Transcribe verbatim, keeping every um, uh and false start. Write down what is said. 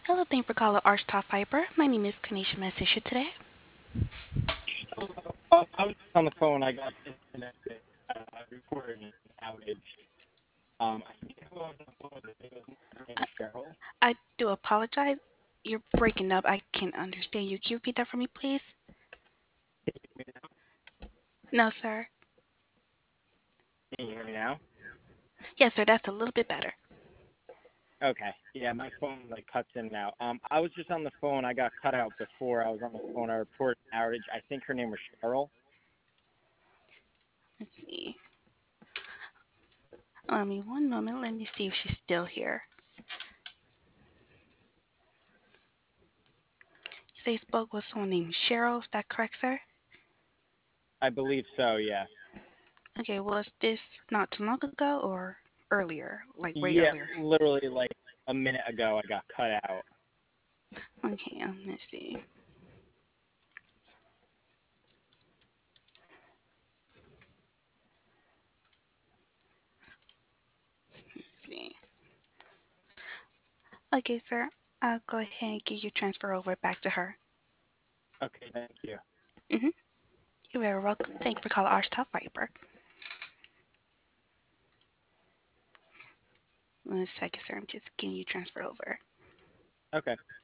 Hello, thank you for calling Arch Top Fiber. My name is Kanisha. May I assist you today? Um, I was on the phone. I got disconnected. Uh, I reported an outage. Um, I forget who I was on the phone with. I think it was her name I, was Cheryl. I do apologize. You're breaking up. I can't understand you. Can you repeat that for me, please? No, sir. Can you hear me now? Yes, sir. That's a little bit better. Okay. Yeah, my phone like cuts in now. Um, I was just on the phone. I got cut out before I was on the phone. I reported an outage. I think her name was Cheryl. Let's see. Let me one moment. Let me see if she's still here. You say you spoke with someone named Cheryl. Is that correct, sir? I believe so. Yeah. Okay, was this not too long ago or earlier? Like way Yeah, earlier? literally like a minute ago, I got cut out. Okay, um, let's see. Let's see. Okay, sir. I'll go ahead and get you transfer over back to her. Okay, thank you. Mm-hmm. You're very welcome. Thank you for calling Arch Top Fiber. One second, sir. I'm just getting you transferred over. Okay.